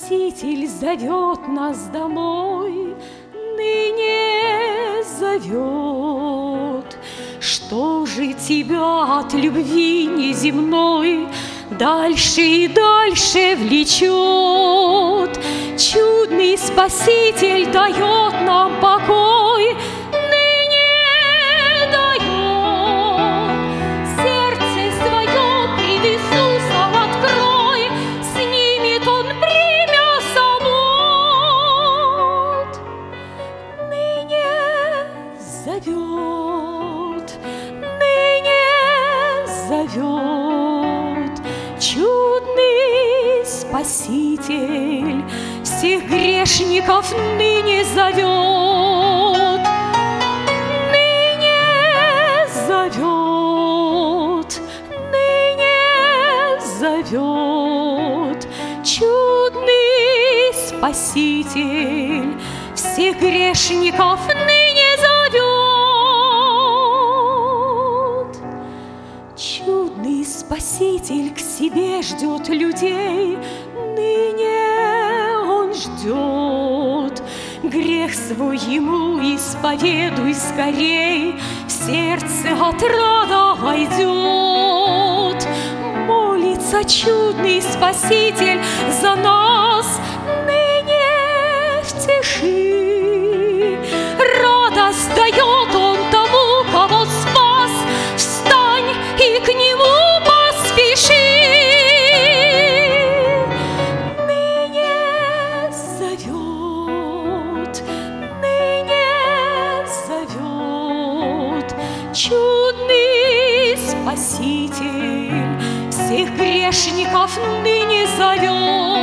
Спаситель зовет нас домой, ныне зовет. Что же тебя от любви неземной дальше и дальше влечет? Чудный Спаситель дает нам покой, ныне дает. Сердце свое пред Иисусом открой, снимет Он бремя забот. Ныне зовет, ныне зовет. Чудный Спаситель всех грешников ныне зовет, ныне зовет, ныне зовет. Чудный Спаситель всех грешников ныне зовет. Чудный Спаситель к себе ждет людей, ныне Он ждет. Грех свой Ему исповедуй скорей, в сердце отрада войдет. Молится чудный Спаситель за нас ныне в тиши. Радость дает Он тому, кого спас. Встань и к Нему поспеши. Ныне зовет, ныне зовет. Чудный Спаситель всех грешников ныне зовет.